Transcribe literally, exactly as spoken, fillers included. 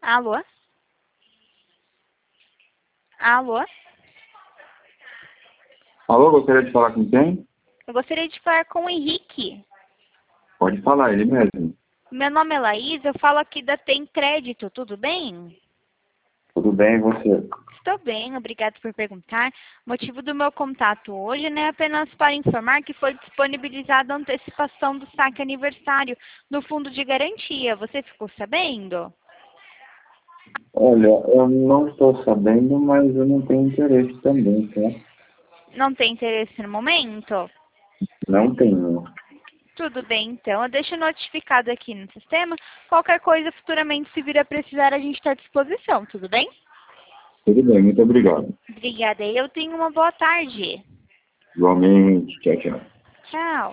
Alô? Alô? Alô, gostaria de falar com quem? Eu gostaria de falar com o Henrique. Pode falar, ele mesmo. Meu nome é Laís, eu falo aqui da Tem Crédito, tudo bem? Tudo bem, e você? Estou bem, obrigado por perguntar. O motivo do meu contato hoje né, é apenas para informar que foi disponibilizada a antecipação do saque aniversário no fundo de garantia. Você ficou sabendo? Olha, eu não estou sabendo, mas eu não tenho interesse também, tá? Não tem interesse no momento? Não tenho. Tudo bem, então. Eu deixo notificado aqui no sistema. Qualquer coisa futuramente, se vir a precisar, a gente está à disposição, tudo bem? Tudo bem, muito obrigado. Obrigada. Eu tenho uma boa tarde. Igualmente, tchau, tchau. Tchau.